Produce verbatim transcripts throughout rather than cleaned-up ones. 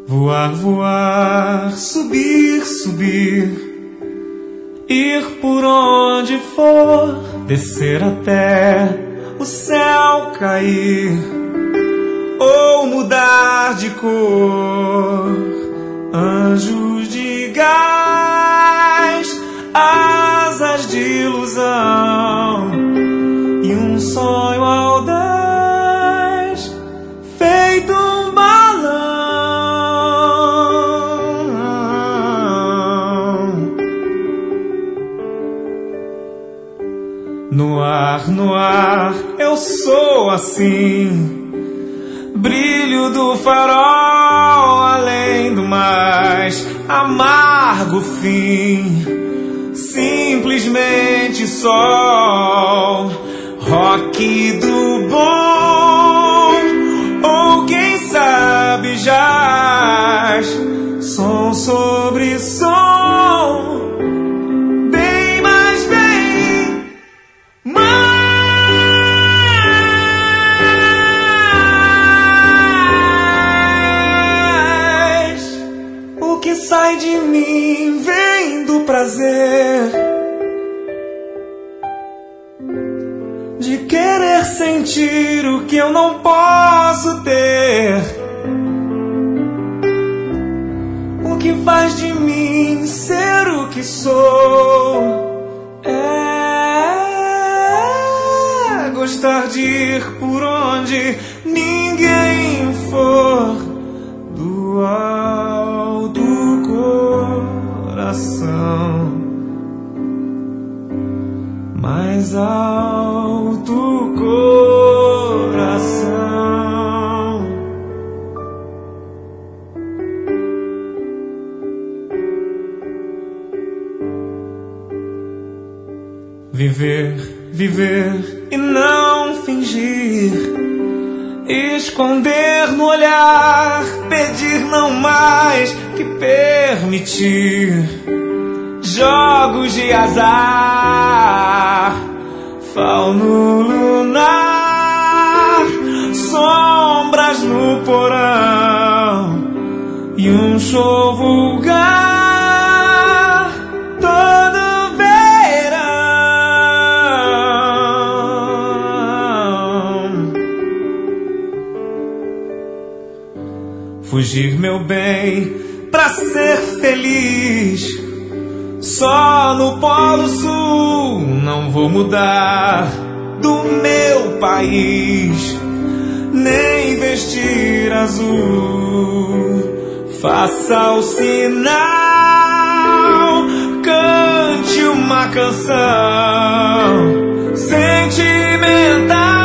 Voar, voar, subir, subir, ir por onde for, descer até o céu cair, ou mudar de cor. Anjos de gás, asas de ilusão e um sonho audaz, feito um balão. No ar, no ar, eu sou assim, brilho do farol, além do mais amargo fim, simplesmente sol, rock do bom, ou quem sabe jazz, som sobre som, bem mais bem mais. O que sai de mim vem do prazer de querer sentir o que eu não posso ter. O que faz de mim ser o que sou é gostar de ir por onde ninguém for, do alto coração, mais alto coração. Viver, viver e não fingir, esconder no olhar, pedir não mais que permitir. Jogos de azar, fauno lunar, sombras no porão e um show vulgar todo verão. Fugir, meu bem, pra ser feliz. Só no Polo Sul não vou mudar do meu país, nem vestir azul. Faça o sinal, cante uma canção sentimental.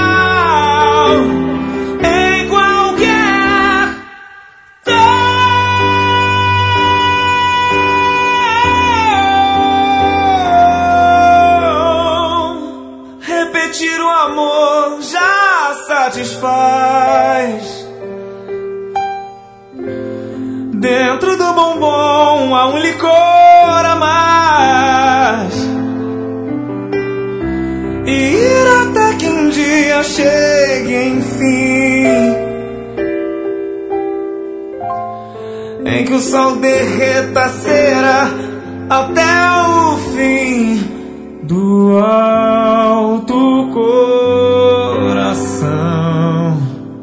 Repetir o amor já satisfaz. Dentro do bombom há um licor a mais, e ir até que um dia chegue enfim, em que o sol derreta a cera até o fim do alto coração,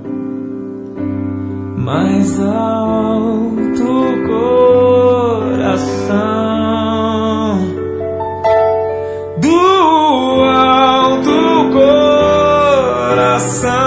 mais alto coração, do alto coração.